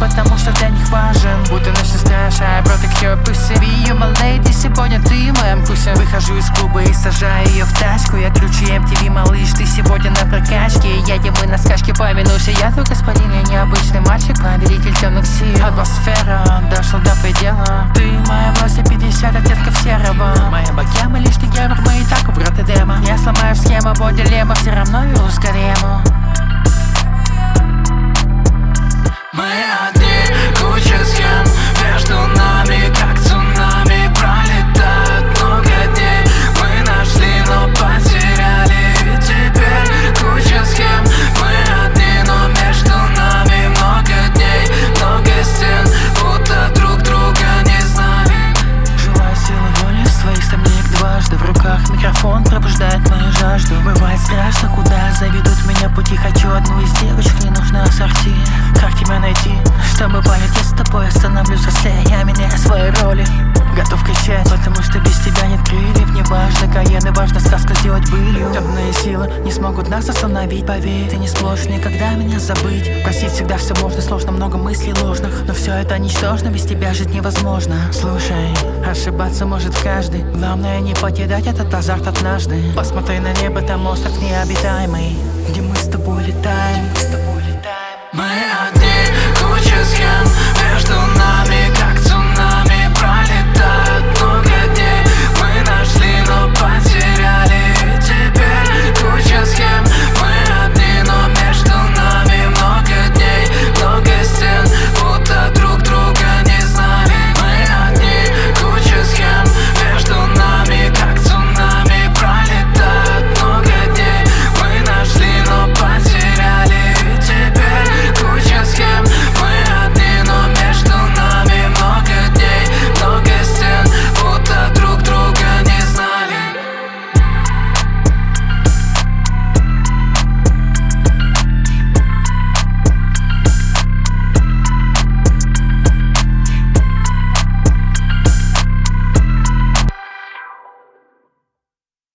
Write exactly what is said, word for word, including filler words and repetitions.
потому что для них важен. Будто ночь страж, I protect your pussy. Be you my lady, сегодня ты в моем вкусе. Выхожу из клуба и сажаю ее в тачку. Я круче эм ти ви, малыш, ты сегодня на прокачке. Едем мы на скачке, помянусь, я твой господин, я необычный мальчик, повелитель темных сил. Атмосфера дошла до предела. Ты моя власть, я пятьдесят оттенков серого. Моя богема, лишь ты геймер, мы и так у брата демо. Я сломаю схему, по дилемма, все равно вернусь к гарему. Мы одни, куча схем между нами, как цунами пролетают много дней. Мы нашли, но потеряли, и теперь куча схем. Мы одни, но между нами много дней, много стен, будто друг друга не знали. Желаю силы воли, своих сомнений дважды. В руках микрофон пробуждает мою жажду. Бывает страшно, куда заведут меня пути. Хочу одну из девочек, не нужно ассорти. Как тебя найти, чтобы полететь с тобой? Остановлюсь взрослее, я меняю свои роли. Готов кричать, потому что без тебя нет крыльев. Не важно Каен, и важно сказку сделать былью. Темные силы не смогут нас остановить, поверь. Ты не сможешь никогда меня забыть. Простить всегда все можно, сложно, много мыслей ложных. Но все это ничтожно, без тебя жить невозможно. Слушай, ошибаться может каждый. Главное не потерять этот азарт однажды. Посмотри на небо, там остров необитаемый, где мы с тобой летаем, мы с тобой летаем. Мы одни, куча схем между нами.